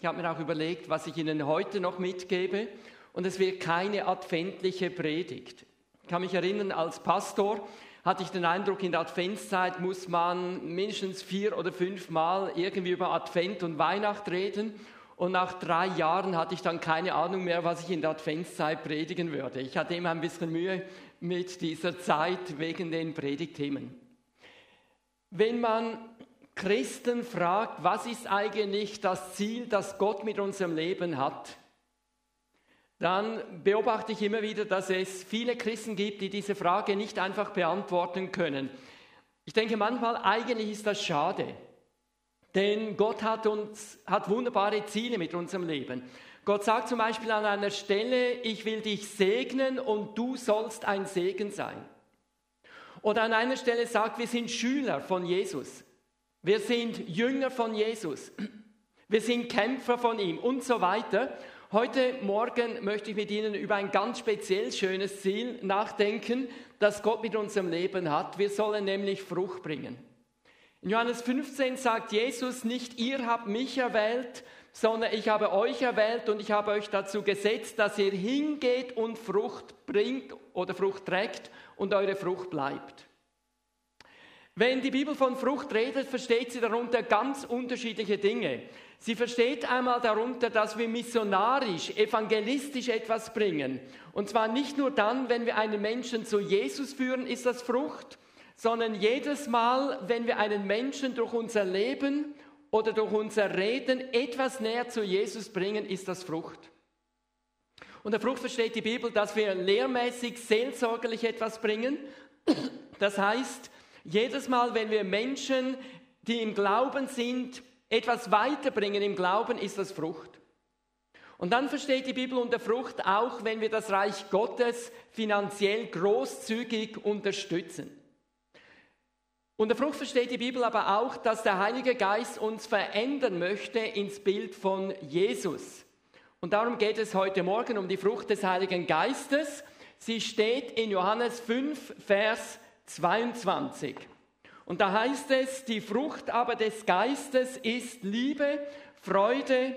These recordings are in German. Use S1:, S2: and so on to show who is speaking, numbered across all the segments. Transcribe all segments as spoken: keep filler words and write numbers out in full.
S1: Ich habe mir auch überlegt, was ich Ihnen heute noch mitgebe. Und es wird keine adventliche Predigt. Ich kann mich erinnern, als Pastor hatte ich den Eindruck, in der Adventszeit muss man mindestens vier oder fünf Mal irgendwie über Advent und Weihnacht reden. Und nach drei Jahren hatte ich dann keine Ahnung mehr, was ich in der Adventszeit predigen würde. Ich hatte immer ein bisschen Mühe mit dieser Zeit wegen den Predigtthemen. Wenn man Christen fragt, was ist eigentlich das Ziel, das Gott mit unserem Leben hat, dann beobachte ich immer wieder, dass es viele Christen gibt, die diese Frage nicht einfach beantworten können. Ich denke manchmal, eigentlich ist das schade, denn Gott hat uns, hat wunderbare Ziele mit unserem Leben. Gott sagt zum Beispiel an einer Stelle, ich will dich segnen und du sollst ein Segen sein. Oder an einer Stelle sagt, wir sind Schüler von Jesus. Wir sind Jünger von Jesus. Wir sind Kämpfer von ihm und so weiter. Heute Morgen möchte ich mit Ihnen über ein ganz speziell schönes Ziel nachdenken, das Gott mit unserem Leben hat. Wir sollen nämlich Frucht bringen. In Johannes fünfzehn sagt Jesus, nicht ihr habt mich erwählt, sondern ich habe euch erwählt und ich habe euch dazu gesetzt, dass ihr hingeht und Frucht bringt oder Frucht trägt und eure Frucht bleibt. Wenn die Bibel von Frucht redet, versteht sie darunter ganz unterschiedliche Dinge. Sie versteht einmal darunter, dass wir missionarisch, evangelistisch etwas bringen. Und zwar nicht nur dann, wenn wir einen Menschen zu Jesus führen, ist das Frucht, sondern jedes Mal, wenn wir einen Menschen durch unser Leben oder durch unser Reden etwas näher zu Jesus bringen, ist das Frucht. Unter Frucht versteht die Bibel, dass wir lehrmäßig, seelsorgerlich etwas bringen. Das heißt, jedes Mal, wenn wir Menschen, die im Glauben sind, etwas weiterbringen im Glauben, ist das Frucht. Und dann versteht die Bibel unter Frucht auch, wenn wir das Reich Gottes finanziell großzügig unterstützen. Unter Frucht versteht die Bibel aber auch, dass der Heilige Geist uns verändern möchte ins Bild von Jesus. Und darum geht es heute Morgen um die Frucht des Heiligen Geistes. Sie steht in Johannes fünf, Vers zweiundzwanzig. Und da heißt es, die Frucht aber des Geistes ist Liebe, Freude,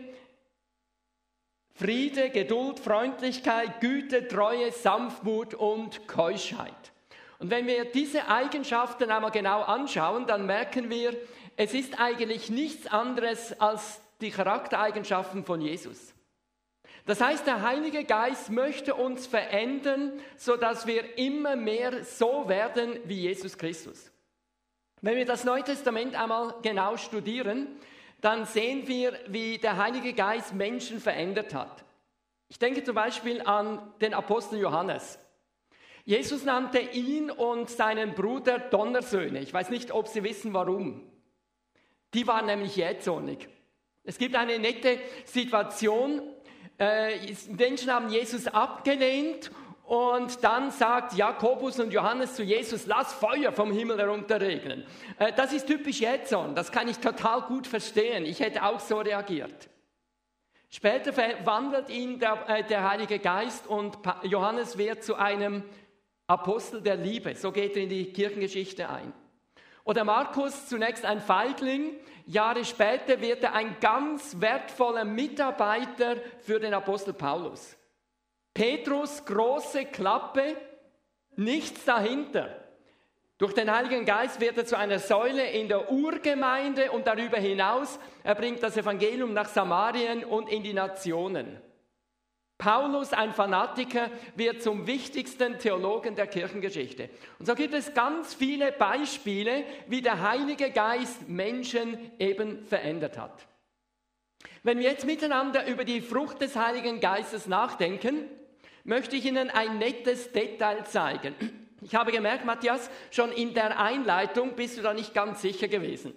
S1: Friede, Geduld, Freundlichkeit, Güte, Treue, Sanftmut und Keuschheit. Und wenn wir diese Eigenschaften einmal genau anschauen, dann merken wir, es ist eigentlich nichts anderes als die Charaktereigenschaften von Jesus. Das heißt, der Heilige Geist möchte uns verändern, sodass wir immer mehr so werden wie Jesus Christus. Wenn wir das Neue Testament einmal genau studieren, dann sehen wir, wie der Heilige Geist Menschen verändert hat. Ich denke zum Beispiel an den Apostel Johannes. Jesus nannte ihn und seinen Bruder Donnersöhne. Ich weiß nicht, ob Sie wissen, warum. Die waren nämlich jähzornig. Es gibt eine nette Situation. Äh, Menschen haben Jesus abgelehnt und dann sagt Jakobus und Johannes zu Jesus, lass Feuer vom Himmel herunterregnen. Äh, das ist typisch Jähzorn, das kann ich total gut verstehen. Ich hätte auch so reagiert. Später verwandelt ihn der, äh, der Heilige Geist und Johannes wird zu einem Apostel der Liebe. So geht er in die Kirchengeschichte ein. Oder Markus, zunächst ein Feigling, Jahre später wird er ein ganz wertvoller Mitarbeiter für den Apostel Paulus. Petrus, große Klappe, nichts dahinter. Durch den Heiligen Geist wird er zu einer Säule in der Urgemeinde und darüber hinaus, er bringt das Evangelium nach Samarien und in die Nationen. Paulus, ein Fanatiker, wird zum wichtigsten Theologen der Kirchengeschichte. Und so gibt es ganz viele Beispiele, wie der Heilige Geist Menschen eben verändert hat. Wenn wir jetzt miteinander über die Frucht des Heiligen Geistes nachdenken, möchte ich Ihnen ein nettes Detail zeigen. Ich habe gemerkt, Matthias, schon in der Einleitung bist du da nicht ganz sicher gewesen.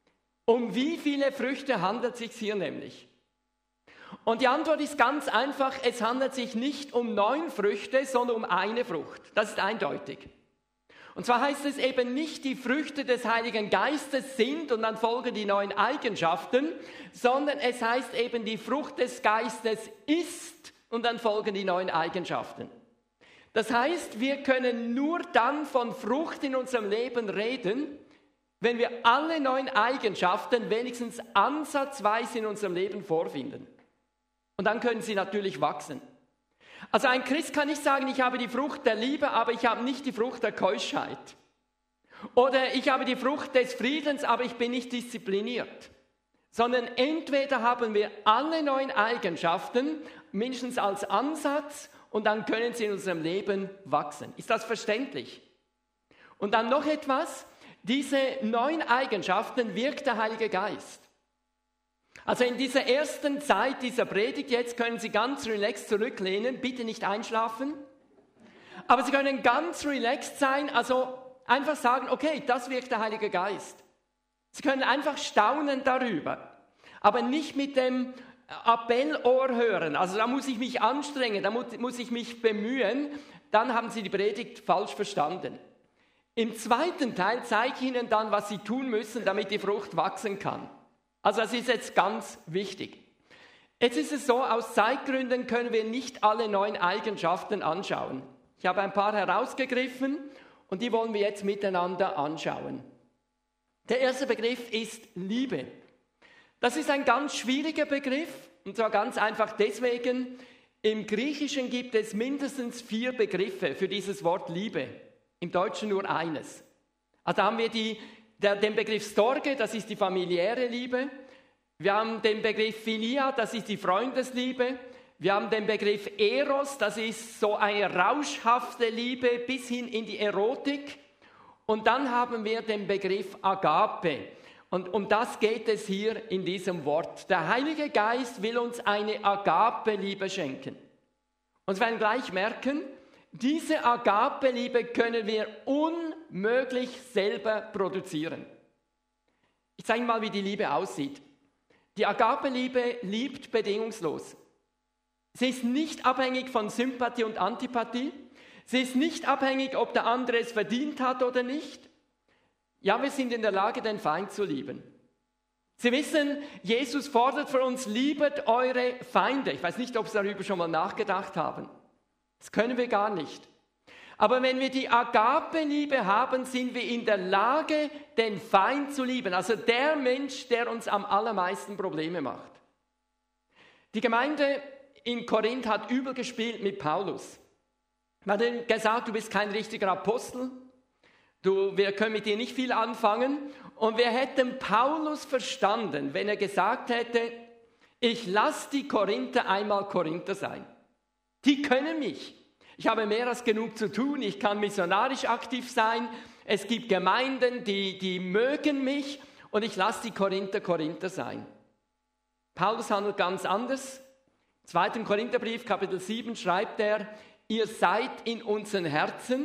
S1: Um wie viele Früchte handelt es sich hier nämlich? Und die Antwort ist ganz einfach, es handelt sich nicht um neun Früchte, sondern um eine Frucht. Das ist eindeutig. Und zwar heißt es eben nicht, die Früchte des Heiligen Geistes sind und dann folgen die neun Eigenschaften, sondern es heißt eben, die Frucht des Geistes ist und dann folgen die neun Eigenschaften. Das heißt, wir können nur dann von Frucht in unserem Leben reden, wenn wir alle neun Eigenschaften wenigstens ansatzweise in unserem Leben vorfinden. Und dann können sie natürlich wachsen. Also ein Christ kann nicht sagen, ich habe die Frucht der Liebe, aber ich habe nicht die Frucht der Keuschheit. Oder ich habe die Frucht des Friedens, aber ich bin nicht diszipliniert. Sondern entweder haben wir alle neun Eigenschaften, mindestens als Ansatz, und dann können sie in unserem Leben wachsen. Ist das verständlich? Und dann noch etwas, diese neun Eigenschaften wirkt der Heilige Geist. Also in dieser ersten Zeit dieser Predigt jetzt können Sie ganz relaxed zurücklehnen, bitte nicht einschlafen, aber Sie können ganz relaxed sein, also einfach sagen, okay, das wirkt der Heilige Geist. Sie können einfach staunen darüber, aber nicht mit dem Appellohr hören, also da muss ich mich anstrengen, da muss, muss ich mich bemühen, dann haben Sie die Predigt falsch verstanden. Im zweiten Teil zeige ich Ihnen dann, was Sie tun müssen, damit die Frucht wachsen kann. Also das ist jetzt ganz wichtig. Jetzt ist es so, aus Zeitgründen können wir nicht alle neun Eigenschaften anschauen. Ich habe ein paar herausgegriffen und die wollen wir jetzt miteinander anschauen. Der erste Begriff ist Liebe. Das ist ein ganz schwieriger Begriff, und zwar ganz einfach deswegen, im Griechischen gibt es mindestens vier Begriffe für dieses Wort Liebe, im Deutschen nur eines. Also haben wir die, der, den Begriff Storge, das ist die familiäre Liebe, wir haben den Begriff Philia, das ist die Freundesliebe, wir haben den Begriff Eros, das ist so eine rauschhafte Liebe bis hin in die Erotik, und dann haben wir den Begriff Agape. Und um das geht es hier in diesem Wort. Der Heilige Geist will uns eine Agape-Liebe schenken. Und wir werden gleich merken, diese Agape-Liebe können wir unmöglich selber produzieren. Ich zeige mal, wie die Liebe aussieht. Die Agape-Liebe liebt bedingungslos. Sie ist nicht abhängig von Sympathie und Antipathie. Sie ist nicht abhängig, ob der andere es verdient hat oder nicht. Ja, wir sind in der Lage, den Feind zu lieben. Sie wissen, Jesus fordert von uns, liebet eure Feinde. Ich weiß nicht, ob Sie darüber schon mal nachgedacht haben. Das können wir gar nicht. Aber wenn wir die Agape-Liebe haben, sind wir in der Lage, den Feind zu lieben. Also der Mensch, der uns am allermeisten Probleme macht. Die Gemeinde in Korinth hat übel gespielt mit Paulus. Man hat ihm gesagt, du bist kein richtiger Apostel. Du, wir können mit dir nicht viel anfangen. Und wir hätten Paulus verstanden, wenn er gesagt hätte, ich lasse die Korinther einmal Korinther sein. Die können mich. Ich habe mehr als genug zu tun. Ich kann missionarisch aktiv sein. Es gibt Gemeinden, die, die mögen mich. Und ich lasse die Korinther Korinther sein. Paulus handelt ganz anders. Im zweiten Korintherbrief, Kapitel sieben, schreibt er, ihr seid in unseren Herzen,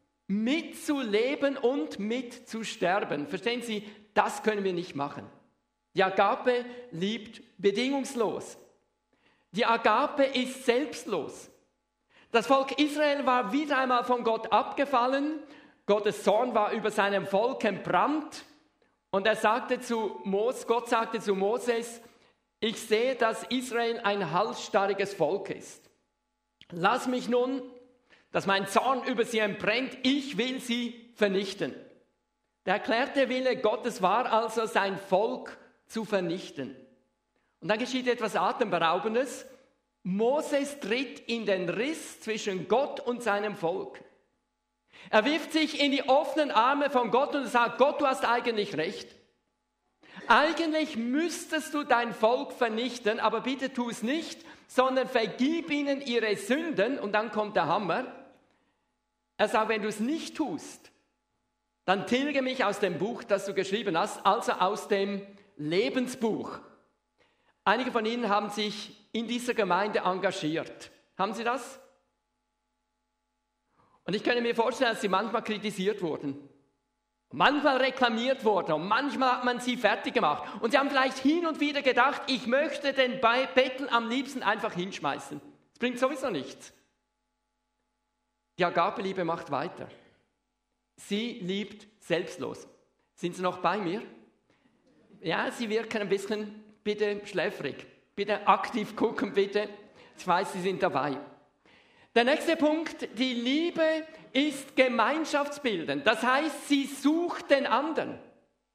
S1: mitzuleben und mitzusterben. Verstehen Sie, das können wir nicht machen. Die Agape liebt bedingungslos. Die Agape ist selbstlos. Das Volk Israel war wieder einmal von Gott abgefallen. Gottes Zorn war über seinem Volk entbrannt. Und er sagte zu Mos, Gott sagte zu Moses, ich sehe, dass Israel ein halsstarriges Volk ist. Lass mich nun, dass mein Zorn über sie entbrennt, ich will sie vernichten. Der erklärte Wille Gottes war also, sein Volk zu vernichten. Und dann geschieht etwas Atemberaubendes. Moses tritt in den Riss zwischen Gott und seinem Volk. Er wirft sich in die offenen Arme von Gott und sagt, Gott, du hast eigentlich recht. Eigentlich müsstest du dein Volk vernichten, aber bitte tu es nicht, sondern vergib ihnen ihre Sünden. Und dann kommt der Hammer. Er sagt, wenn du es nicht tust, dann tilge mich aus dem Buch, das du geschrieben hast, also aus dem Lebensbuch. Einige von Ihnen haben sich in dieser Gemeinde engagiert. Haben Sie das? Und ich könnte mir vorstellen, dass Sie manchmal kritisiert wurden, manchmal reklamiert wurden und manchmal hat man sie fertig gemacht. Und Sie haben vielleicht hin und wieder gedacht, ich möchte den Bettel am liebsten einfach hinschmeißen. Das bringt sowieso nichts. Die Agape-Liebe macht weiter. Sie liebt selbstlos. Sind Sie noch bei mir? Ja, Sie wirken ein bisschen, bitte schläfrig. Bitte aktiv gucken, bitte. Ich weiß, Sie sind dabei. Der nächste Punkt, die Liebe ist gemeinschaftsbildend. Das heißt, sie sucht den anderen.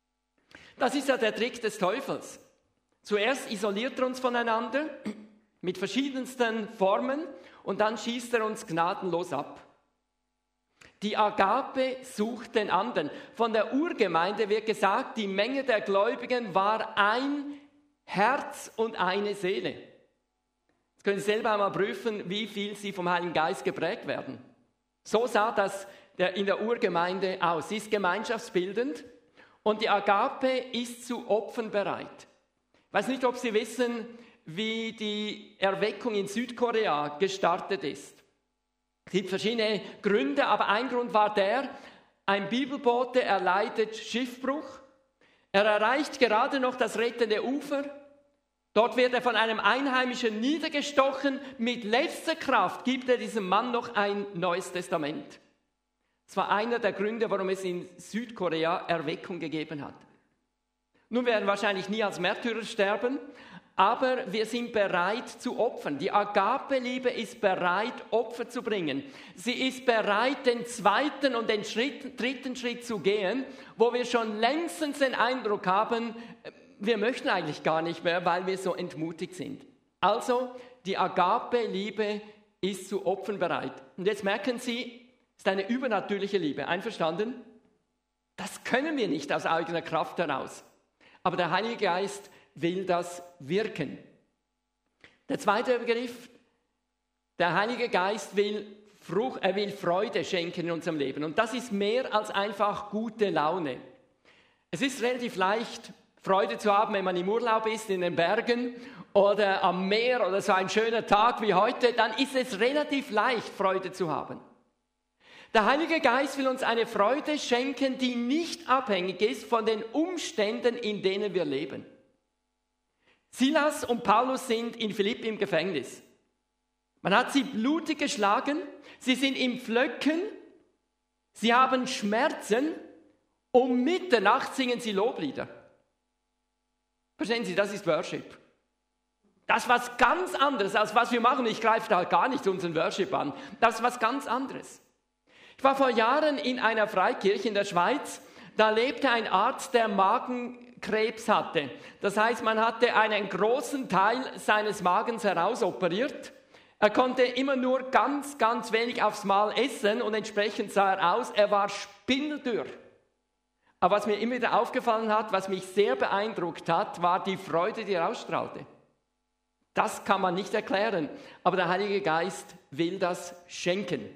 S1: Das ist ja der Trick des Teufels. Zuerst isoliert er uns voneinander mit verschiedensten Formen und dann schießt er uns gnadenlos ab. Die Agape sucht den anderen. Von der Urgemeinde wird gesagt, die Menge der Gläubigen war ein Herz und eine Seele. Jetzt können Sie selber einmal prüfen, wie viel Sie vom Heiligen Geist geprägt werden. So sah das in der Urgemeinde aus. Sie ist gemeinschaftsbildend und die Agape ist zu Opfern bereit. Ich weiß nicht, ob Sie wissen, wie die Erweckung in Südkorea gestartet ist. Es gibt verschiedene Gründe, aber ein Grund war der, ein Bibelbote erleidet Schiffbruch. Er erreicht gerade noch das rettende Ufer. Dort wird er von einem Einheimischen niedergestochen. Mit letzter Kraft gibt er diesem Mann noch ein Neues Testament. Das war einer der Gründe, warum es in Südkorea Erweckung gegeben hat. Nun werden wir wahrscheinlich nie als Märtyrer sterben, aber wir sind bereit zu opfern. Die Agape-Liebe ist bereit, Opfer zu bringen. Sie ist bereit, den zweiten und den Schritt, dritten Schritt zu gehen, wo wir schon längstens den Eindruck haben, wir möchten eigentlich gar nicht mehr, weil wir so entmutigt sind. Also, die Agape-Liebe ist zu Opfern bereit. Und jetzt merken Sie, es ist eine übernatürliche Liebe. Einverstanden? Das können wir nicht aus eigener Kraft heraus. Aber der Heilige Geist will das wirken. Der zweite Begriff, der Heilige Geist will Frucht, er will Freude schenken in unserem Leben. Und das ist mehr als einfach gute Laune. Es ist relativ leicht, Freude zu haben, wenn man im Urlaub ist, in den Bergen oder am Meer oder so ein schöner Tag wie heute, dann ist es relativ leicht, Freude zu haben. Der Heilige Geist will uns eine Freude schenken, die nicht abhängig ist von den Umständen, in denen wir leben. Silas und Paulus sind in Philippi im Gefängnis. Man hat sie blutig geschlagen, sie sind im Pflöcken, sie haben Schmerzen, um Mitternacht singen sie Loblieder. Verstehen Sie, das ist Worship. Das ist was ganz anderes, als was wir machen. Ich greife da gar nicht unseren Worship an. Das ist was ganz anderes. Ich war vor Jahren in einer Freikirche in der Schweiz, da lebte ein Arzt, der Magenkrebs hatte. Das heißt, man hatte einen großen Teil seines Magens herausoperiert. Er konnte immer nur ganz, ganz wenig aufs Mal essen und entsprechend sah er aus, er war spindeldürr. Aber was mir immer wieder aufgefallen hat, was mich sehr beeindruckt hat, war die Freude, die er ausstrahlte. Das kann man nicht erklären, aber der Heilige Geist will das schenken.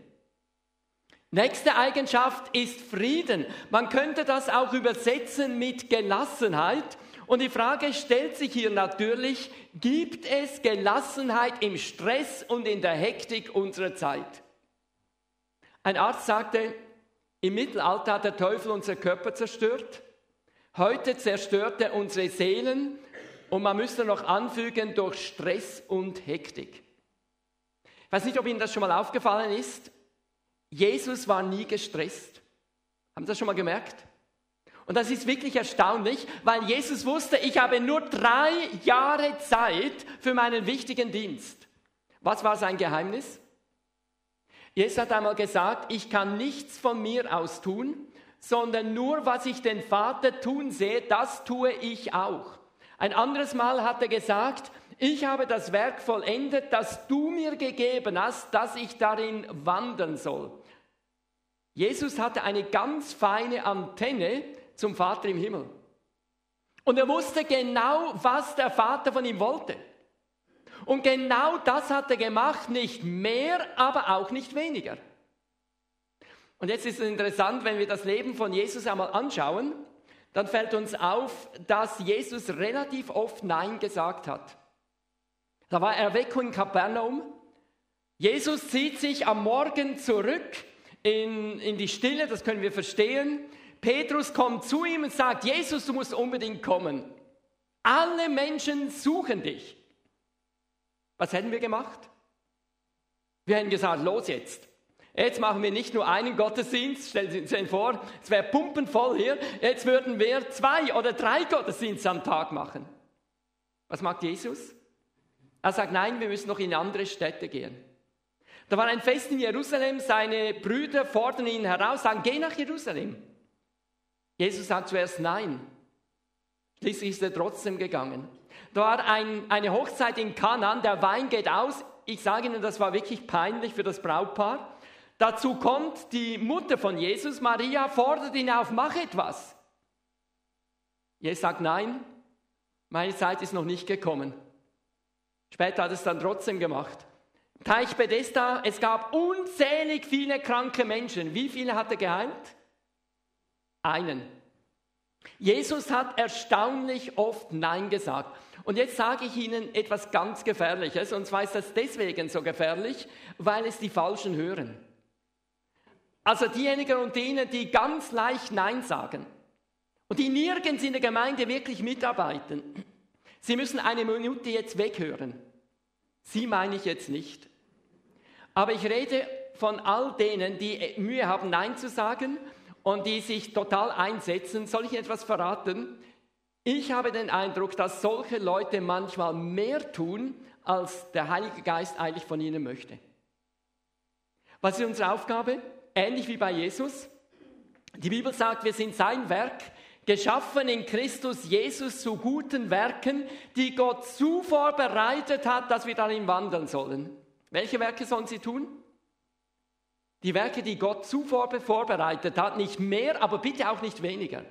S1: Nächste Eigenschaft ist Frieden. Man könnte das auch übersetzen mit Gelassenheit. Und die Frage stellt sich hier natürlich, gibt es Gelassenheit im Stress und in der Hektik unserer Zeit? Ein Arzt sagte, im Mittelalter hat der Teufel unsere Körper zerstört. Heute zerstört er unsere Seelen. Und man müsste noch anfügen, durch Stress und Hektik. Ich weiß nicht, ob Ihnen das schon mal aufgefallen ist. Jesus war nie gestresst. Haben Sie das schon mal gemerkt? Und das ist wirklich erstaunlich, weil Jesus wusste, ich habe nur drei Jahre Zeit für meinen wichtigen Dienst. Was war sein Geheimnis? Jesus hat einmal gesagt, ich kann nichts von mir aus tun, sondern nur, was ich den Vater tun sehe, das tue ich auch. Ein anderes Mal hat er gesagt, ich habe das Werk vollendet, das du mir gegeben hast, dass ich darin wandern soll. Jesus hatte eine ganz feine Antenne zum Vater im Himmel. Und er wusste genau, was der Vater von ihm wollte. Und genau das hat er gemacht, nicht mehr, aber auch nicht weniger. Und jetzt ist es interessant, wenn wir das Leben von Jesus einmal anschauen, dann fällt uns auf, dass Jesus relativ oft Nein gesagt hat. Da war Erweckung in Kapernaum. Jesus zieht sich am Morgen zurück in, in die Stille, das können wir verstehen. Petrus kommt zu ihm und sagt, Jesus, du musst unbedingt kommen. Alle Menschen suchen dich. Was hätten wir gemacht? Wir hätten gesagt, los jetzt. Jetzt machen wir nicht nur einen Gottesdienst, stellen Sie sich vor, es wäre pumpenvoll hier, jetzt würden wir zwei oder drei Gottesdienste am Tag machen. Was macht Jesus? Er sagt, nein, wir müssen noch in andere Städte gehen. Da war ein Fest in Jerusalem, seine Brüder fordern ihn heraus, sagen, geh nach Jerusalem. Jesus sagt zuerst nein. Schließlich ist er trotzdem gegangen. Da war ein, eine Hochzeit in Kanaan, der Wein geht aus. Ich sage Ihnen, das war wirklich peinlich für das Brautpaar. Dazu kommt die Mutter von Jesus, Maria, fordert ihn auf, mach etwas. Jesus sagt, nein, meine Zeit ist noch nicht gekommen. Später hat er es dann trotzdem gemacht. Teich Bethesda, es gab unzählig viele kranke Menschen. Wie viele hat er geheilt? Einen. Jesus hat erstaunlich oft Nein gesagt. Und jetzt sage ich Ihnen etwas ganz Gefährliches. Und zwar ist das deswegen so gefährlich, weil es die Falschen hören. Also diejenigen und denen, die ganz leicht Nein sagen und die nirgends in der Gemeinde wirklich mitarbeiten. Sie müssen eine Minute jetzt weghören. Sie meine ich jetzt nicht. Aber ich rede von all denen, die Mühe haben, Nein zu sagen und die sich total einsetzen. Soll ich etwas verraten? Ich habe den Eindruck, dass solche Leute manchmal mehr tun, als der Heilige Geist eigentlich von ihnen möchte. Was ist unsere Aufgabe? Ähnlich wie bei Jesus. Die Bibel sagt, wir sind sein Werk, geschaffen in Christus Jesus zu guten Werken, die Gott zuvor bereitet hat, dass wir darin wandeln sollen. Welche Werke sollen sie tun? Die Werke, die Gott zuvor vorbereitet hat, nicht mehr, aber bitte auch nicht weniger.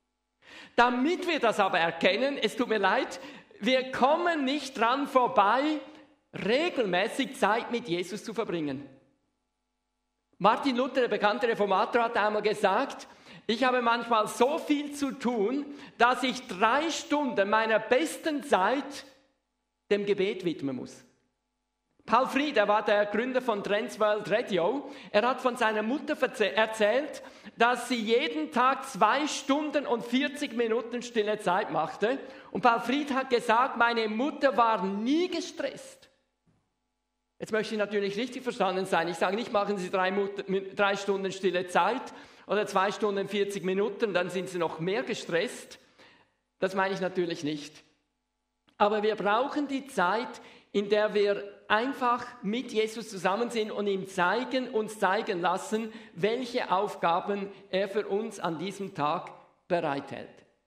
S1: Damit wir das aber erkennen, es tut mir leid, wir kommen nicht dran vorbei, regelmäßig Zeit mit Jesus zu verbringen. Martin Luther, der bekannte Reformator, hat einmal gesagt, ich habe manchmal so viel zu tun, dass ich drei Stunden meiner besten Zeit dem Gebet widmen muss. Paul Fried, er war der Gründer von Transworld Radio, er hat von seiner Mutter erzählt, dass sie jeden Tag zwei Stunden und vierzig Minuten stille Zeit machte. Und Paul Fried hat gesagt, meine Mutter war nie gestresst. Jetzt möchte ich natürlich richtig verstanden sein. Ich sage nicht, machen Sie drei, drei Stunden stille Zeit oder zwei Stunden vierzig Minuten, dann sind Sie noch mehr gestresst. Das meine ich natürlich nicht. Aber wir brauchen die Zeit, in der wir einfach mit Jesus zusammen sind und ihm zeigen, uns zeigen lassen, welche Aufgaben er für uns an diesem Tag bereithält.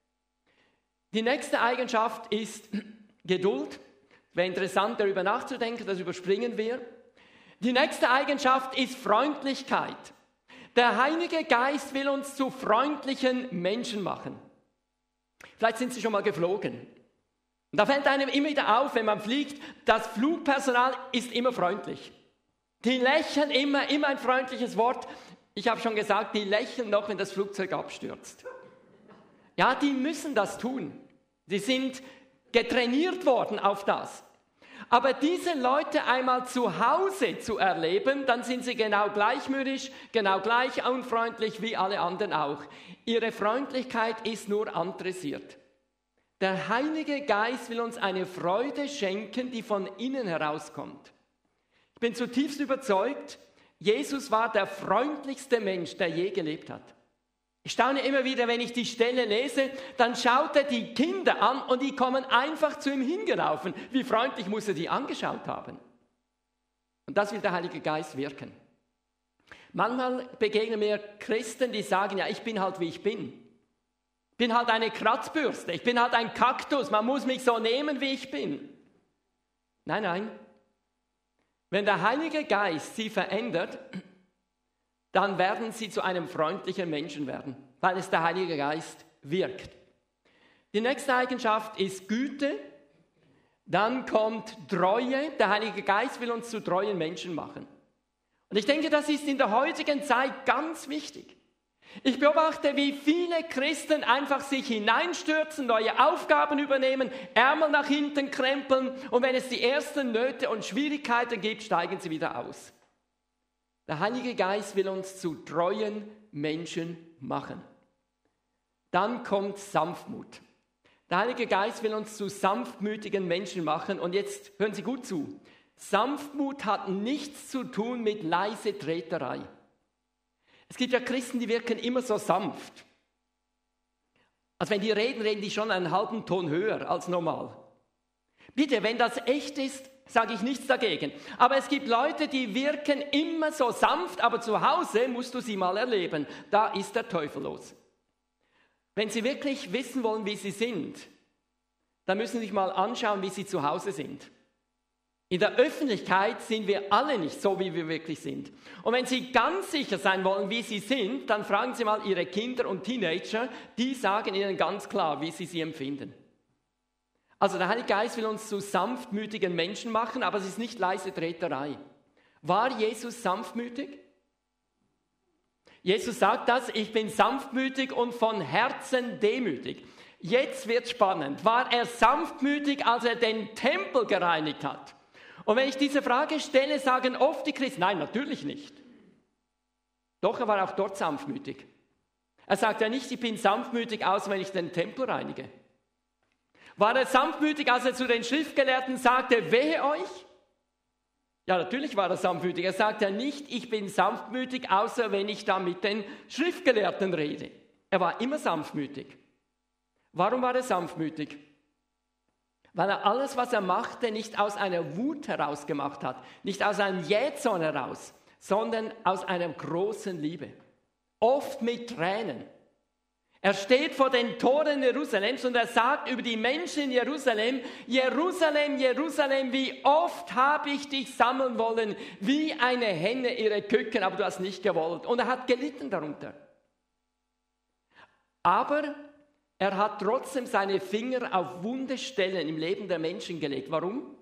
S1: Die nächste Eigenschaft ist Geduld. Wäre interessant, darüber nachzudenken, das überspringen wir. Die nächste Eigenschaft ist Freundlichkeit. Der Heilige Geist will uns zu freundlichen Menschen machen. Vielleicht sind Sie schon mal geflogen. Und da fällt einem immer wieder auf, wenn man fliegt, das Flugpersonal ist immer freundlich. Die lächeln immer, immer ein freundliches Wort. Ich habe schon gesagt, die lächeln noch, wenn das Flugzeug abstürzt. Ja, die müssen das tun. Sie sind getrainiert worden auf das. Aber diese Leute einmal zu Hause zu erleben, dann sind sie genau gleichmütig, genau gleich unfreundlich wie alle anderen auch. Ihre Freundlichkeit ist nur adressiert. Der Heilige Geist will uns eine Freude schenken, die von innen herauskommt. Ich bin zutiefst überzeugt, Jesus war der freundlichste Mensch, der je gelebt hat. Ich staune immer wieder, wenn ich die Stelle lese, dann schaut er die Kinder an und die kommen einfach zu ihm hingelaufen. Wie freundlich muss er die angeschaut haben? Und das will der Heilige Geist wirken. Manchmal begegnen mir Christen, die sagen, ja, ich bin halt wie ich bin. Ich bin halt eine Kratzbürste, ich bin halt ein Kaktus, man muss mich so nehmen, wie ich bin. Nein, nein. Wenn der Heilige Geist sie verändert, dann werden sie zu einem freundlichen Menschen werden, weil es der Heilige Geist wirkt. Die nächste Eigenschaft ist Güte, dann kommt Treue. Der Heilige Geist will uns zu treuen Menschen machen. Und ich denke, das ist in der heutigen Zeit ganz wichtig. Ich beobachte, wie viele Christen einfach sich hineinstürzen, neue Aufgaben übernehmen, Ärmel nach hinten krempeln und wenn es die ersten Nöte und Schwierigkeiten gibt, steigen sie wieder aus. Der Heilige Geist will uns zu treuen Menschen machen. Dann kommt Sanftmut. Der Heilige Geist will uns zu sanftmütigen Menschen machen. Und jetzt hören Sie gut zu. Sanftmut hat nichts zu tun mit leise Treterei. Es gibt ja Christen, die wirken immer so sanft. Also wenn die reden, reden die schon einen halben Ton höher als normal. Bitte, wenn das echt ist, sage ich nichts dagegen. Aber es gibt Leute, die wirken immer so sanft, aber zu Hause musst du sie mal erleben. Da ist der Teufel los. Wenn Sie wirklich wissen wollen, wie Sie sind, dann müssen Sie sich mal anschauen, wie Sie zu Hause sind. In der Öffentlichkeit sind wir alle nicht so, wie wir wirklich sind. Und wenn Sie ganz sicher sein wollen, wie Sie sind, dann fragen Sie mal Ihre Kinder und Teenager, die sagen Ihnen ganz klar, wie sie sie empfinden. Also der Heilige Geist will uns zu sanftmütigen Menschen machen, aber es ist nicht leise Treterei. War Jesus sanftmütig? Jesus sagt das, ich bin sanftmütig und von Herzen demütig. Jetzt wird spannend. War er sanftmütig, als er den Tempel gereinigt hat? Und wenn ich diese Frage stelle, sagen oft die Christen, nein, natürlich nicht. Doch, er war auch dort sanftmütig. Er sagt ja nicht, ich bin sanftmütig, außer wenn ich den Tempel reinige. War er sanftmütig, als er zu den Schriftgelehrten sagte, wehe euch? Ja, natürlich war er sanftmütig. Er sagt ja nicht, ich bin sanftmütig, außer wenn ich da mit den Schriftgelehrten rede. Er war immer sanftmütig. Warum war er sanftmütig? Weil er alles, was er machte, nicht aus einer Wut heraus gemacht hat, nicht aus einem Jähzorn heraus, sondern aus einer großen Liebe. Oft mit Tränen. Er steht vor den Toren Jerusalems und er sagt über die Menschen in Jerusalem, Jerusalem, Jerusalem, wie oft habe ich dich sammeln wollen, wie eine Henne ihre Küken, aber du hast nicht gewollt. Und er hat gelitten darunter. Aber er hat trotzdem seine Finger auf wunde Stellen im Leben der Menschen gelegt. Warum?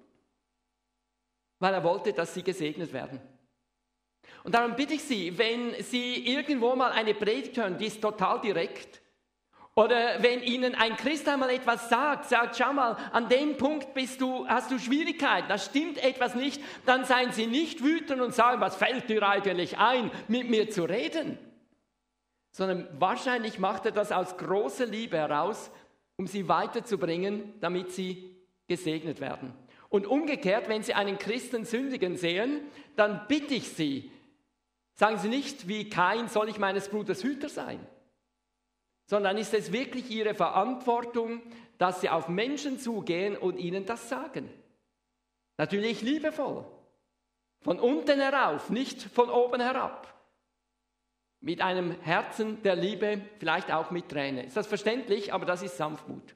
S1: Weil er wollte, dass sie gesegnet werden. Und darum bitte ich Sie, wenn Sie irgendwo mal eine Predigt hören, die ist total direkt, oder wenn Ihnen ein Christ einmal etwas sagt, sagt, schau mal, an dem Punkt bist du, hast du Schwierigkeiten, da stimmt etwas nicht, dann seien Sie nicht wütend und sagen, was fällt dir eigentlich ein, mit mir zu reden? Sondern wahrscheinlich macht er das aus großer Liebe heraus, um sie weiterzubringen, damit sie gesegnet werden. Und umgekehrt, wenn Sie einen Christen sündigen sehen, dann bitte ich Sie, sagen Sie nicht, wie Kain soll ich meines Bruders Hüter sein, sondern ist es wirklich Ihre Verantwortung, dass Sie auf Menschen zugehen und ihnen das sagen. Natürlich liebevoll, von unten herauf, nicht von oben herab. Mit einem Herzen der Liebe, vielleicht auch mit Tränen. Ist das verständlich? Aber das ist Sanftmut.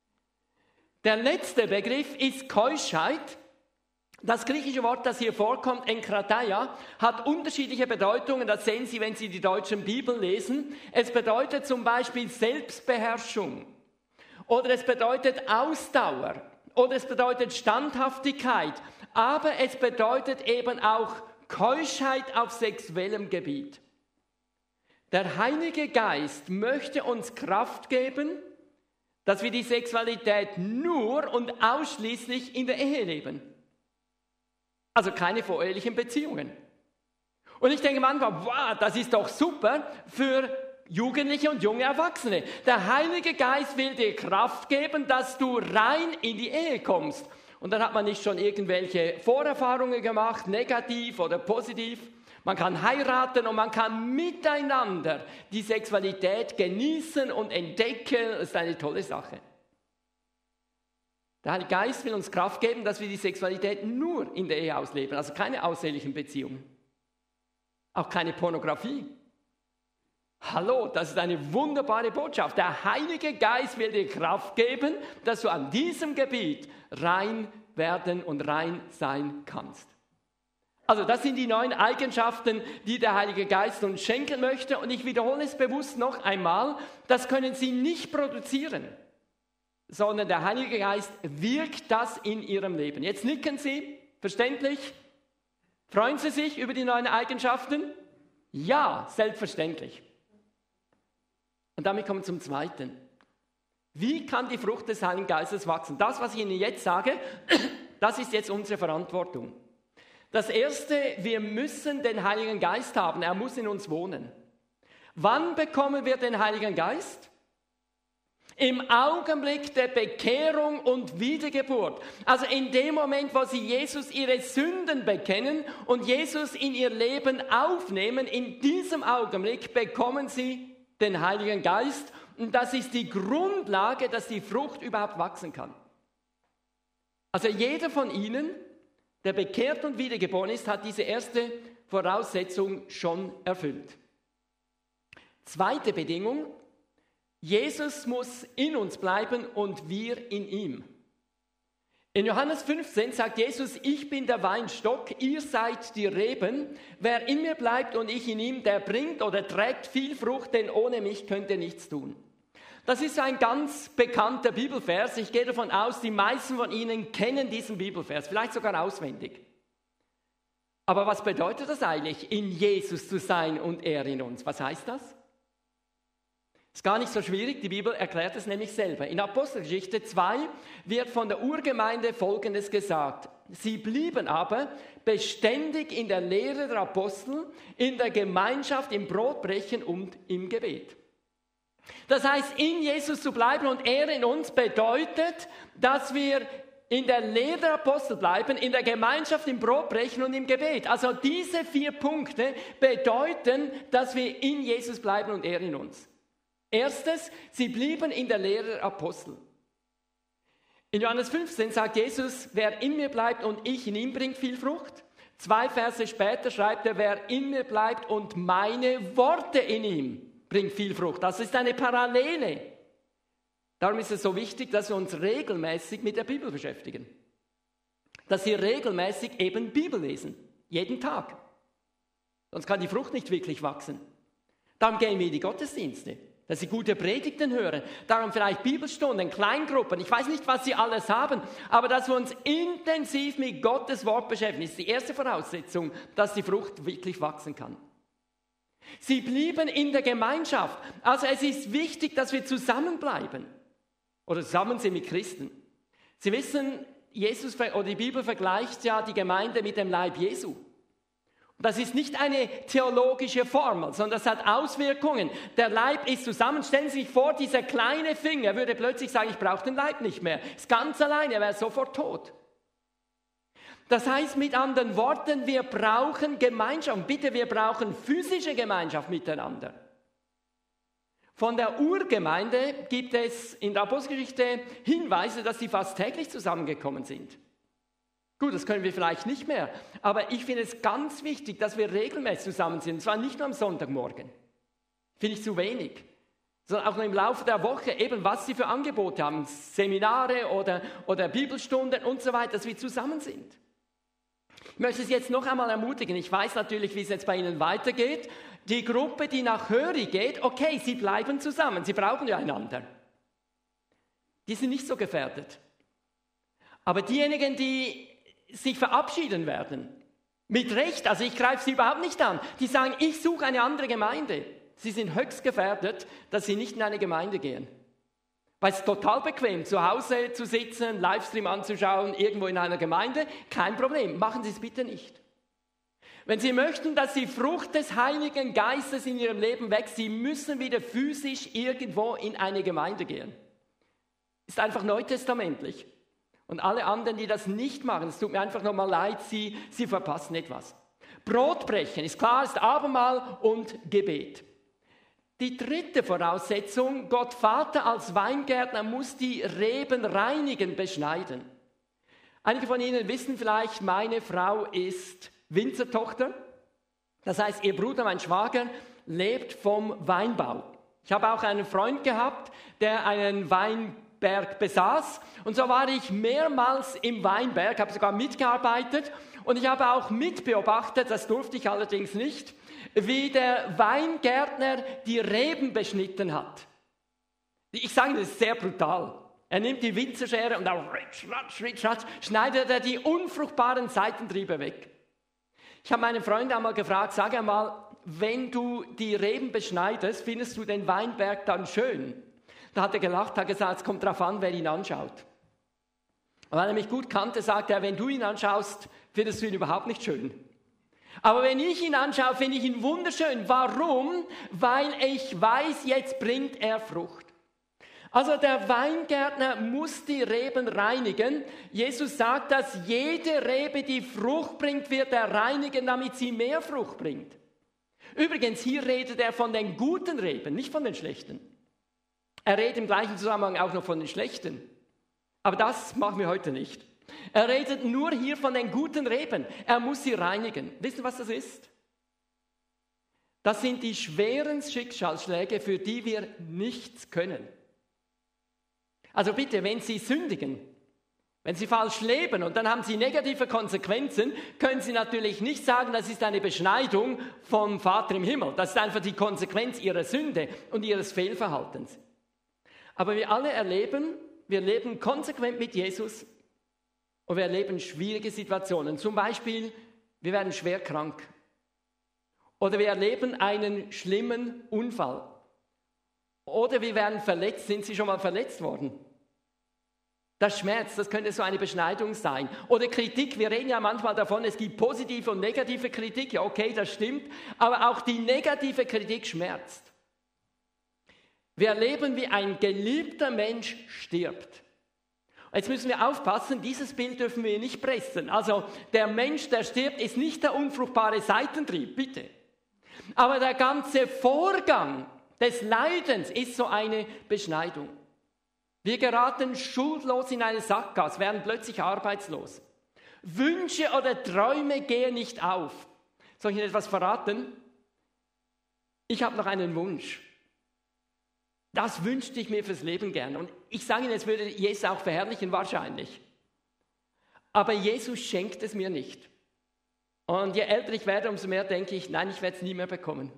S1: Der letzte Begriff ist Keuschheit. Das griechische Wort, das hier vorkommt, enkrateia, hat unterschiedliche Bedeutungen. Das sehen Sie, wenn Sie die deutschen Bibeln lesen. Es bedeutet zum Beispiel Selbstbeherrschung. Oder es bedeutet Ausdauer. Oder es bedeutet Standhaftigkeit. Aber es bedeutet eben auch Keuschheit auf sexuellem Gebiet. Der Heilige Geist möchte uns Kraft geben, dass wir die Sexualität nur und ausschließlich in der Ehe leben. Also keine vorehelichen Beziehungen. Und ich denke manchmal, wow, das ist doch super für Jugendliche und junge Erwachsene. Der Heilige Geist will dir Kraft geben, dass du rein in die Ehe kommst. Und dann hat man nicht schon irgendwelche Vorerfahrungen gemacht, negativ oder positiv. Man kann heiraten und man kann miteinander die Sexualität genießen und entdecken. Das ist eine tolle Sache. Der Heilige Geist will uns Kraft geben, dass wir die Sexualität nur in der Ehe ausleben. Also keine außerehelichen Beziehungen. Auch keine Pornografie. Hallo, das ist eine wunderbare Botschaft. Der Heilige Geist will dir Kraft geben, dass du an diesem Gebiet rein werden und rein sein kannst. Also das sind die neuen Eigenschaften, die der Heilige Geist uns schenken möchte. Und ich wiederhole es bewusst noch einmal, das können Sie nicht produzieren, sondern der Heilige Geist wirkt das in Ihrem Leben. Jetzt nicken Sie, verständlich? Freuen Sie sich über die neuen Eigenschaften? Ja, selbstverständlich. Und damit kommen wir zum Zweiten. Wie kann die Frucht des Heiligen Geistes wachsen? Das, was ich Ihnen jetzt sage, das ist jetzt unsere Verantwortung. Das Erste, wir müssen den Heiligen Geist haben. Er muss in uns wohnen. Wann bekommen wir den Heiligen Geist? Im Augenblick der Bekehrung und Wiedergeburt. Also in dem Moment, wo Sie Jesus ihre Sünden bekennen und Jesus in ihr Leben aufnehmen, in diesem Augenblick bekommen Sie den Heiligen Geist. Und das ist die Grundlage, dass die Frucht überhaupt wachsen kann. Also jeder von Ihnen, der bekehrt und wiedergeboren ist, hat diese erste Voraussetzung schon erfüllt. Zweite Bedingung, Jesus muss in uns bleiben und wir in ihm. In Johannes fünfzehn sagt Jesus, ich bin der Weinstock, ihr seid die Reben. Wer in mir bleibt und ich in ihm, der bringt oder trägt viel Frucht, denn ohne mich könnt ihr nichts tun. Das ist ein ganz bekannter Bibelvers. Ich gehe davon aus, die meisten von Ihnen kennen diesen Bibelvers, vielleicht sogar auswendig. Aber was bedeutet das eigentlich, in Jesus zu sein und er in uns? Was heißt das? Ist gar nicht so schwierig, die Bibel erklärt es nämlich selber. In Apostelgeschichte zwei wird von der Urgemeinde Folgendes gesagt. Sie blieben aber beständig in der Lehre der Apostel, in der Gemeinschaft, im Brotbrechen und im Gebet. Das heißt, in Jesus zu bleiben und er in uns bedeutet, dass wir in der Lehre der Apostel bleiben, in der Gemeinschaft, im Brotbrechen und im Gebet. Also diese vier Punkte bedeuten, dass wir in Jesus bleiben und er in uns. Erstens, sie blieben in der Lehre der Apostel. In Johannes fünfzehn sagt Jesus, wer in mir bleibt und ich in ihm, bringt viel Frucht. Zwei Verse später schreibt er, wer in mir bleibt und meine Worte in ihm, bringt viel Frucht. Das ist eine Parallele. Darum ist es so wichtig, dass wir uns regelmäßig mit der Bibel beschäftigen. Dass wir regelmäßig eben Bibel lesen. Jeden Tag. Sonst kann die Frucht nicht wirklich wachsen. Darum gehen wir in die Gottesdienste. Dass sie gute Predigten hören, darum vielleicht Bibelstunden, Kleingruppen, ich weiß nicht, was sie alles haben, aber dass wir uns intensiv mit Gottes Wort beschäftigen, ist die erste Voraussetzung, dass die Frucht wirklich wachsen kann. Sie blieben in der Gemeinschaft, also es ist wichtig, dass wir zusammenbleiben oder zusammen sind mit Christen. Sie wissen, Jesus oder die Bibel vergleicht ja die Gemeinde mit dem Leib Jesu. Das ist nicht eine theologische Formel, sondern das hat Auswirkungen. Der Leib ist zusammen. Stellen Sie sich vor, dieser kleine Finger würde plötzlich sagen, ich brauche den Leib nicht mehr. Ist ganz allein, er wäre sofort tot. Das heißt mit anderen Worten, wir brauchen Gemeinschaft. Bitte, wir brauchen physische Gemeinschaft miteinander. Von der Urgemeinde gibt es in der Apostelgeschichte Hinweise, dass sie fast täglich zusammengekommen sind. Gut, das können wir vielleicht nicht mehr, aber ich finde es ganz wichtig, dass wir regelmäßig zusammen sind, und zwar nicht nur am Sonntagmorgen. Finde ich zu wenig, sondern auch noch im Laufe der Woche, eben was sie für Angebote haben, Seminare oder, oder Bibelstunden und so weiter, dass wir zusammen sind. Ich möchte es jetzt noch einmal ermutigen, ich weiß natürlich, wie es jetzt bei Ihnen weitergeht. Die Gruppe, die nach Höri geht, okay, sie bleiben zusammen, sie brauchen ja einander. Die sind nicht so gefährdet. Aber diejenigen, die sich verabschieden werden, mit Recht, also ich greife sie überhaupt nicht an, die sagen, ich suche eine andere Gemeinde. Sie sind höchst gefährdet, dass sie nicht in eine Gemeinde gehen. Weil es ist total bequem, zu Hause zu sitzen, Livestream anzuschauen, irgendwo in einer Gemeinde, kein Problem, machen Sie es bitte nicht. Wenn Sie möchten, dass die Frucht des Heiligen Geistes in Ihrem Leben wächst, Sie müssen wieder physisch irgendwo in eine Gemeinde gehen. Ist einfach neutestamentlich. Und alle anderen, die das nicht machen, es tut mir einfach nochmal leid, sie, sie verpassen etwas. Brotbrechen, ist klar, ist Abendmahl und Gebet. Die dritte Voraussetzung, Gott Vater als Weingärtner muss die Reben reinigen, beschneiden. Einige von Ihnen wissen vielleicht, meine Frau ist Winzertochter. Das heißt, ihr Bruder, mein Schwager, lebt vom Weinbau. Ich habe auch einen Freund gehabt, der einen Weinberg besaß. Und so war ich mehrmals im Weinberg, habe sogar mitgearbeitet und ich habe auch mitbeobachtet, das durfte ich allerdings nicht, wie der Weingärtner die Reben beschnitten hat. Ich sage, das ist sehr brutal. Er nimmt die Winzerschere und dann ritsch, ratsch, ritsch, ratsch, schneidet er die unfruchtbaren Seitentriebe weg. Ich habe meinen Freund einmal gefragt, sag einmal, wenn du die Reben beschneidest, findest du den Weinberg dann schön? Da hat er gelacht, hat gesagt, es kommt darauf an, wer ihn anschaut. Und weil er mich gut kannte, sagte er, wenn du ihn anschaust, findest du ihn überhaupt nicht schön. Aber wenn ich ihn anschaue, finde ich ihn wunderschön. Warum? Weil ich weiß, jetzt bringt er Frucht. Also der Weingärtner muss die Reben reinigen. Jesus sagt, dass jede Rebe, die Frucht bringt, wird er reinigen, damit sie mehr Frucht bringt. Übrigens, hier redet er von den guten Reben, nicht von den schlechten. Er redet im gleichen Zusammenhang auch noch von den schlechten. Aber das machen wir heute nicht. Er redet nur hier von den guten Reben. Er muss sie reinigen. Wisst ihr, was das ist? Das sind die schweren Schicksalsschläge, für die wir nichts können. Also bitte, wenn Sie sündigen, wenn Sie falsch leben und dann haben Sie negative Konsequenzen, können Sie natürlich nicht sagen, das ist eine Beschneidung vom Vater im Himmel. Das ist einfach die Konsequenz Ihrer Sünde und Ihres Fehlverhaltens. Aber wir alle erleben, wir leben konsequent mit Jesus und wir erleben schwierige Situationen. Zum Beispiel, wir werden schwer krank. Oder wir erleben einen schlimmen Unfall. Oder wir werden verletzt. Sind Sie schon mal verletzt worden? Das schmerzt, das könnte so eine Beschneidung sein. Oder Kritik, wir reden ja manchmal davon, es gibt positive und negative Kritik. Ja, okay, das stimmt. Aber auch die negative Kritik schmerzt. Wir erleben, wie ein geliebter Mensch stirbt. Jetzt müssen wir aufpassen, dieses Bild dürfen wir nicht pressen. Also der Mensch, der stirbt, ist nicht der unfruchtbare Seitentrieb, bitte. Aber der ganze Vorgang des Leidens ist so eine Beschneidung. Wir geraten schuldlos in eine Sackgasse, werden plötzlich arbeitslos. Wünsche oder Träume gehen nicht auf. Soll ich Ihnen etwas verraten? Ich habe noch einen Wunsch. Das wünschte ich mir fürs Leben gern. Und ich sage Ihnen, es würde Jesus auch verherrlichen, wahrscheinlich. Aber Jesus schenkt es mir nicht. Und je älter ich werde, umso mehr denke ich, nein, ich werde es nie mehr bekommen.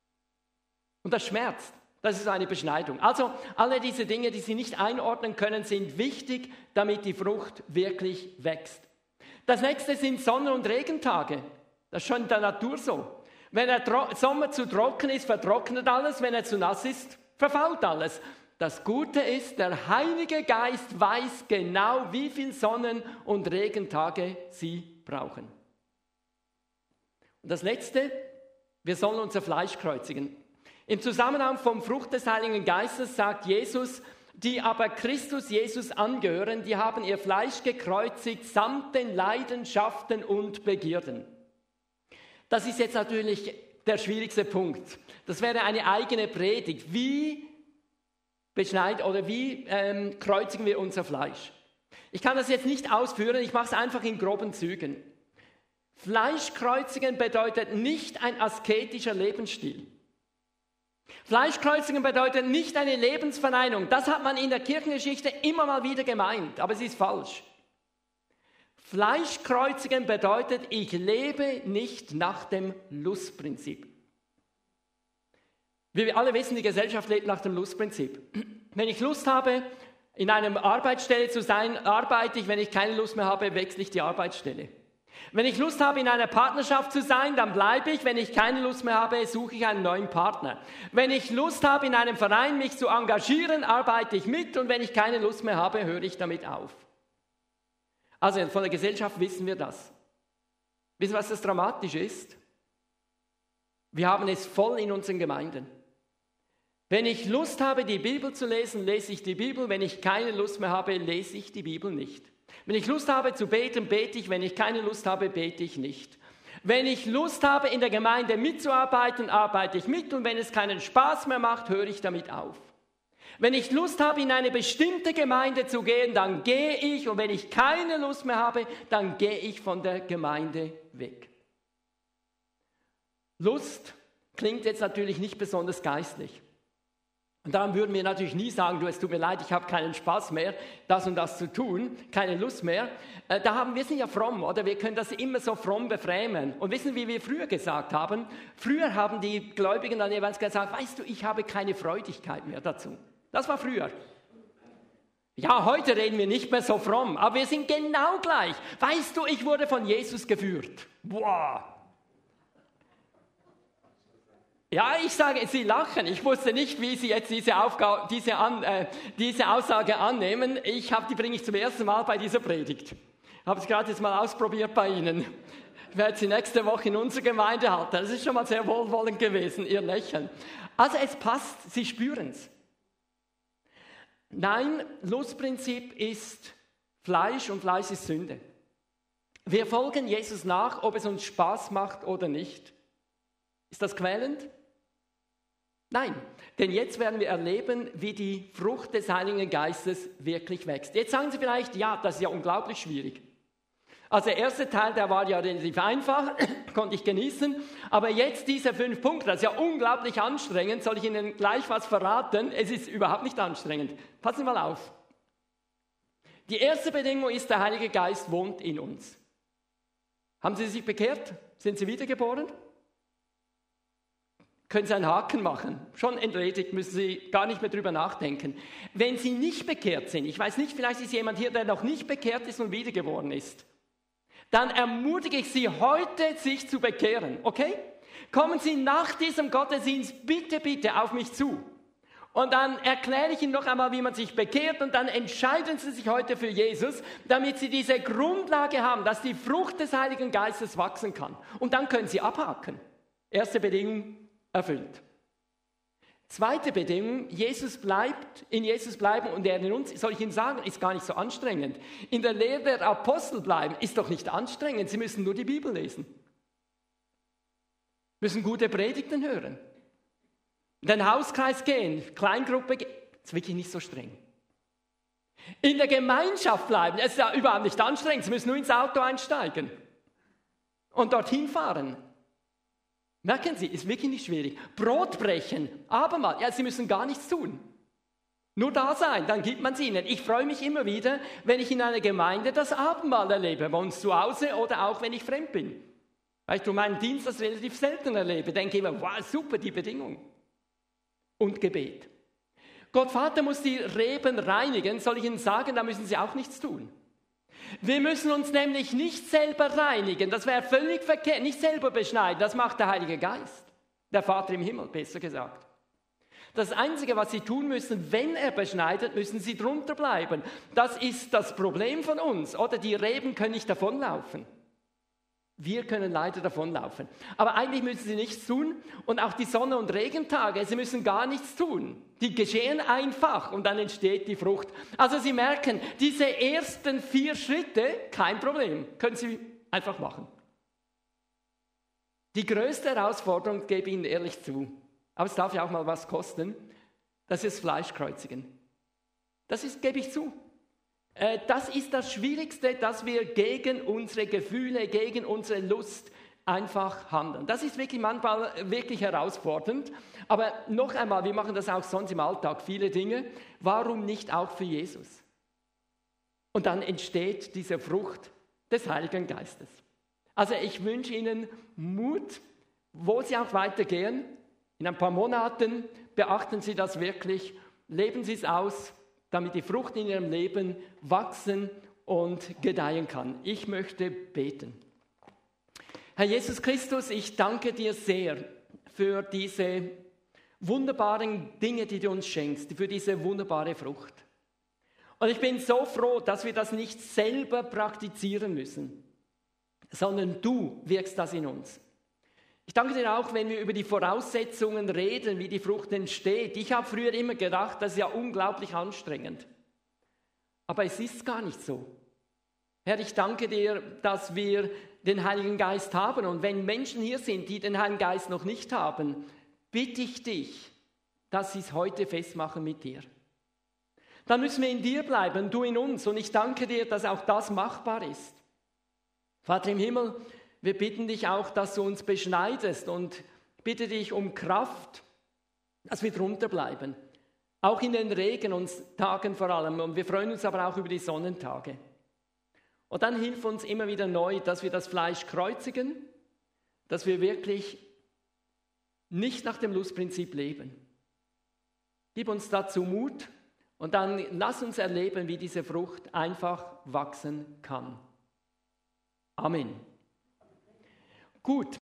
S1: Und das schmerzt. Das ist eine Beschneidung. Also alle diese Dinge, die Sie nicht einordnen können, sind wichtig, damit die Frucht wirklich wächst. Das nächste sind Sonne- und Regentage. Das ist schon in der Natur so. Wenn der Tro- Sommer zu trocken ist, vertrocknet alles. Wenn er zu nass ist, verfault alles. Das Gute ist, der Heilige Geist weiß genau, wie viel Sonnen- und Regentage Sie brauchen. Und das Letzte, wir sollen unser Fleisch kreuzigen. Im Zusammenhang vom Frucht des Heiligen Geistes sagt Jesus, die aber Christus Jesus angehören, die haben ihr Fleisch gekreuzigt samt den Leidenschaften und Begierden. Das ist jetzt natürlich der schwierigste Punkt. Das wäre eine eigene Predigt. Wie beschneiden oder wie ähm, kreuzigen wir unser Fleisch? Ich kann das jetzt nicht ausführen, ich mache es einfach in groben Zügen. Fleischkreuzigen bedeutet nicht ein asketischer Lebensstil. Fleischkreuzigen bedeutet nicht eine Lebensverneinung. Das hat man in der Kirchengeschichte immer mal wieder gemeint, aber es ist falsch. Fleischkreuzigen bedeutet, ich lebe nicht nach dem Lustprinzip. Wie wir alle wissen, die Gesellschaft lebt nach dem Lustprinzip. Wenn ich Lust habe, in einer Arbeitsstelle zu sein, arbeite ich. Wenn ich keine Lust mehr habe, wechsle ich die Arbeitsstelle. Wenn ich Lust habe, in einer Partnerschaft zu sein, dann bleibe ich. Wenn ich keine Lust mehr habe, suche ich einen neuen Partner. Wenn ich Lust habe, in einem Verein mich zu engagieren, arbeite ich mit. Und wenn ich keine Lust mehr habe, höre ich damit auf. Also von der Gesellschaft wissen wir das. Wissen Sie, was das dramatisch ist? Wir haben es voll in unseren Gemeinden. Wenn ich Lust habe, die Bibel zu lesen, lese ich die Bibel. Wenn ich keine Lust mehr habe, lese ich die Bibel nicht. Wenn ich Lust habe zu beten, bete ich. Wenn ich keine Lust habe, bete ich nicht. Wenn ich Lust habe, in der Gemeinde mitzuarbeiten, arbeite ich mit. Und wenn es keinen Spaß mehr macht, höre ich damit auf. Wenn ich Lust habe, in eine bestimmte Gemeinde zu gehen, dann gehe ich. Und wenn ich keine Lust mehr habe, dann gehe ich von der Gemeinde weg. Lust klingt jetzt natürlich nicht besonders geistlich. Und darum würden wir natürlich nie sagen, du, es tut mir leid, ich habe keinen Spaß mehr, das und das zu tun, keine Lust mehr. Äh, da haben wir sind ja fromm, oder? Wir können das immer so fromm befrämen. Und wissen, wie wir früher gesagt haben? Früher haben die Gläubigen dann jeweils gesagt, weißt du, ich habe keine Freudigkeit mehr dazu. Das war früher. Ja, heute reden wir nicht mehr so fromm, aber wir sind genau gleich. Weißt du, ich wurde von Jesus geführt. Boah! Ja, ich sage, Sie lachen. Ich wusste nicht, wie Sie jetzt diese, Aufgabe, diese, an, äh, diese Aussage annehmen. Ich hab, die bringe ich zum ersten Mal bei dieser Predigt. Ich habe es gerade jetzt mal ausprobiert bei Ihnen. Ich werde sie nächste Woche in unserer Gemeinde halten. Das ist schon mal sehr wohlwollend gewesen, Ihr Lächeln. Also es passt, Sie spüren es. Nein, Lustprinzip ist Fleisch und Fleisch ist Sünde. Wir folgen Jesus nach, ob es uns Spaß macht oder nicht. Ist das quälend? Nein, denn jetzt werden wir erleben, wie die Frucht des Heiligen Geistes wirklich wächst. Jetzt sagen Sie vielleicht, ja, das ist ja unglaublich schwierig. Also der erste Teil, der war ja relativ einfach, konnte ich genießen. Aber jetzt diese fünf Punkte, das ist ja unglaublich anstrengend. Soll ich Ihnen gleich was verraten? Es ist überhaupt nicht anstrengend. Passen Sie mal auf. Die erste Bedingung ist, der Heilige Geist wohnt in uns. Haben Sie sich bekehrt? Sind Sie wiedergeboren? Können Sie einen Haken machen. Schon entledigt, müssen Sie gar nicht mehr drüber nachdenken. Wenn Sie nicht bekehrt sind, ich weiß nicht, vielleicht ist jemand hier, der noch nicht bekehrt ist und wiedergeboren ist, dann ermutige ich Sie heute, sich zu bekehren, okay? Kommen Sie nach diesem Gottesdienst bitte, bitte auf mich zu. Und dann erkläre ich Ihnen noch einmal, wie man sich bekehrt und dann entscheiden Sie sich heute für Jesus, damit Sie diese Grundlage haben, dass die Frucht des Heiligen Geistes wachsen kann. Und dann können Sie abhaken. Erste Bedingung erfüllt. Zweite Bedingung, Jesus bleibt, in Jesus bleiben und er in uns, soll ich Ihnen sagen, ist gar nicht so anstrengend. In der Lehre der Apostel bleiben ist doch nicht anstrengend, Sie müssen nur die Bibel lesen. Müssen gute Predigten hören. In den Hauskreis gehen, Kleingruppe gehen, ist wirklich nicht so streng. In der Gemeinschaft bleiben, es ist ja überhaupt nicht anstrengend, Sie müssen nur ins Auto einsteigen und dorthin fahren. Merken Sie, ist wirklich nicht schwierig. Brot brechen, Abendmahl, ja, Sie müssen gar nichts tun. Nur da sein, dann gibt man es ihnen. Ich freue mich immer wieder, wenn ich in einer Gemeinde das Abendmahl erlebe, bei uns zu Hause oder auch wenn ich fremd bin. Weil ich durch meinen Dienst das relativ selten erlebe, denke ich immer, wow, super, die Bedingung. Und Gebet. Gott Vater muss die Reben reinigen, soll ich Ihnen sagen, da müssen Sie auch nichts tun. Wir müssen uns nämlich nicht selber reinigen, das wäre völlig verkehrt, nicht selber beschneiden, das macht der Heilige Geist, der Vater im Himmel, besser gesagt. Das Einzige, was Sie tun müssen, wenn er beschneidet, müssen Sie drunter bleiben. Das ist das Problem von uns, oder? Die Reben können nicht davonlaufen. Wir können leider davonlaufen. Aber eigentlich müssen Sie nichts tun und auch die Sonne- und Regentage, Sie müssen gar nichts tun. Die geschehen einfach und dann entsteht die Frucht. Also Sie merken, diese ersten vier Schritte, kein Problem, können Sie einfach machen. Die größte Herausforderung, gebe ich Ihnen ehrlich zu, aber es darf ja auch mal was kosten, das ist Fleischkreuzigen. Das ist, gebe ich zu. Das ist das Schwierigste, dass wir gegen unsere Gefühle, gegen unsere Lust einfach handeln. Das ist wirklich manchmal wirklich herausfordernd. Aber noch einmal, wir machen das auch sonst im Alltag, viele Dinge. Warum nicht auch für Jesus? Und dann entsteht diese Frucht des Heiligen Geistes. Also ich wünsche Ihnen Mut, wo Sie auch weitergehen. In ein paar Monaten beachten Sie das wirklich, leben Sie es aus, damit die Frucht in Ihrem Leben wachsen und gedeihen kann. Ich möchte beten. Herr Jesus Christus, ich danke dir sehr für diese wunderbaren Dinge, die du uns schenkst, für diese wunderbare Frucht. Und ich bin so froh, dass wir das nicht selber praktizieren müssen, sondern du wirkst das in uns. Ich danke dir auch, wenn wir über die Voraussetzungen reden, wie die Frucht entsteht. Ich habe früher immer gedacht, das ist ja unglaublich anstrengend. Aber es ist gar nicht so. Herr, ich danke dir, dass wir den Heiligen Geist haben. Und wenn Menschen hier sind, die den Heiligen Geist noch nicht haben, bitte ich dich, dass sie es heute festmachen mit dir. Dann müssen wir in dir bleiben, du in uns. Und ich danke dir, dass auch das machbar ist. Vater im Himmel, wir bitten dich auch, dass du uns beschneidest und bitte dich um Kraft, dass wir drunter bleiben. Auch in den Regentagen vor allem. Und wir freuen uns aber auch über die Sonnentage. Und dann hilf uns immer wieder neu, dass wir das Fleisch kreuzigen, dass wir wirklich nicht nach dem Lustprinzip leben. Gib uns dazu Mut und dann lass uns erleben, wie diese Frucht einfach wachsen kann. Amen. Gut.